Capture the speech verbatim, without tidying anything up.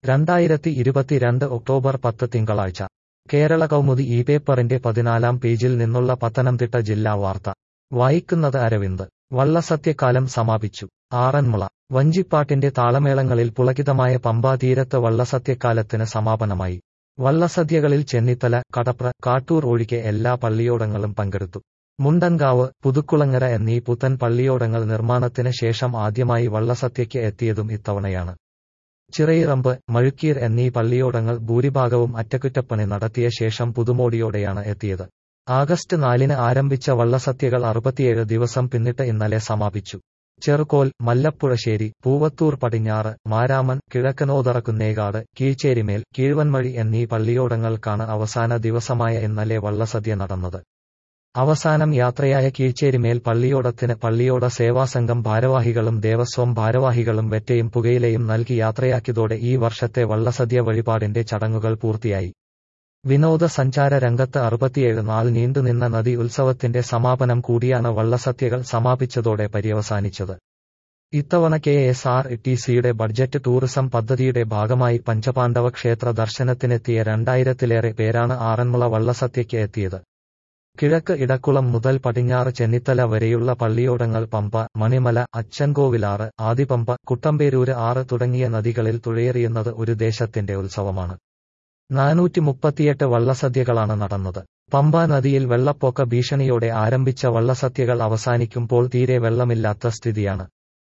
രണ്ടായിരത്തി ഇരുപത്തിരണ്ട് ഒക്ടോബർ പത്ത് തിങ്കളാഴ്ച കേരള കൗമുദി ഈ പേപ്പറിന്റെ പതിനാലാം പേജിൽ നിന്നുള്ള പത്തനംതിട്ട ജില്ലാ വാർത്ത വായിക്കുന്നത് അരവിന്ദ്. വള്ളസദ്യക്കാലം സമാപിച്ചു. ആറന്മുള. വഞ്ചിപ്പാട്ടിന്റെ താളമേളങ്ങളിൽ പുളകിതമായ പമ്പാ തീരത്ത് വള്ളസദ്യക്കാലത്തിന് സമാപനമായി. വള്ളസദ്യകളിൽ ചെന്നിത്തല, കടപ്ര, കാട്ടൂർ ഒഴികെ എല്ലാ പള്ളിയോടങ്ങളും പങ്കെടുത്തു. മുണ്ടൻകാവ്, പുതുക്കുളങ്ങര എന്നീ പുത്തൻ പള്ളിയോടങ്ങൾ നിർമ്മാണത്തിന് ശേഷം ആദ്യമായി വള്ളസദ്യയ്ക്ക് എത്തിയതും ഇത്തവണയാണ്. ചിറയിറമ്പ്, മഴുക്കീർ എന്നീ പള്ളിയോടങ്ങൾ ഭൂരിഭാഗവും അറ്റകുറ്റപ്പണി നടത്തിയ ശേഷം പുതുമോടിയോടെയാണ് എത്തിയത്. ആഗസ്റ്റ് നാലിന് ആരംഭിച്ച വള്ളസദ്യകൾ അറുപത്തിയേഴ് ദിവസം പിന്നിട്ട് ഇന്നലെ സമാപിച്ചു. ചെറുകോൽ, മല്ലപ്പുഴശ്ശേരി, പൂവത്തൂർ പടിഞ്ഞാറ്, മാരാമൺ, കിഴക്കനോതറക്കുന്നേകാട്, കീഴ്ച്ചേരിമേൽ, കീഴ്വൻമഴി എന്നീ പള്ളിയോടങ്ങൾക്കാണ് അവസാന ദിവസമായ ഇന്നലെ വള്ളസദ്യ നടന്നത്. അവസാനം യാത്രയായ കീഴ്ച്ചേരിമേൽ പള്ളിയോടത്തിന് പള്ളിയോട സേവാസംഘം ഭാരവാഹികളും ദേവസ്വം ഭാരവാഹികളും വെറ്റയും പുകയിലയും നൽകി യാത്രയാക്കിയതോടെ ഈ വർഷത്തെ വള്ളസദ്യ വഴിപാടിന്റെ ചടങ്ങുകൾ പൂർത്തിയായി. വിനോദസഞ്ചാര രംഗത്ത് അറുപത്തിയേഴ് നാൾ നീണ്ടുനിന്ന നദി ഉത്സവത്തിന്റെ സമാപനം കൂടിയാണ് വള്ളസദ്യകൾ സമാപിച്ചതോടെ പര്യവസാനിച്ചത്. ഇത്തവണ കെ എസ് ആർ ടി സിയുടെ ബഡ്ജറ്റ് ടൂറിസം പദ്ധതിയുടെ ഭാഗമായി പഞ്ചപാണ്ഡവ ക്ഷേത്ര ദർശനത്തിനെത്തിയ രണ്ടായിരത്തിലേറെ പേരാണ് ആറന്മുള വള്ളസദ്യയ്ക്ക് എത്തിയത്. കിഴക്ക് ഇടക്കുളം മുതൽ പടിഞ്ഞാറ് ചെന്നിത്തല വരെയുള്ള പള്ളിയോടങ്ങൾ പമ്പ, മണിമല, അച്ചൻകോവിലാറ്, ആദിപമ്പ, കുട്ടമ്പേരൂര് ആറ് തുടങ്ങിയ നദികളിൽ തുഴയെറിയുന്നത് ഒരു ദേശത്തിന്റെ ഉത്സവമാണ്. നാനൂറ്റി മുപ്പത്തിയെട്ട് വള്ളസദ്യകളാണ് നടന്നത്. പമ്പാ നദിയിൽ വെള്ളപ്പൊക്ക ഭീഷണിയോടെ ആരംഭിച്ച വള്ളസദ്യകൾ അവസാനിക്കുമ്പോൾ തീരെ വെള്ളമില്ലാത്ത സ്ഥിതിയാണ്.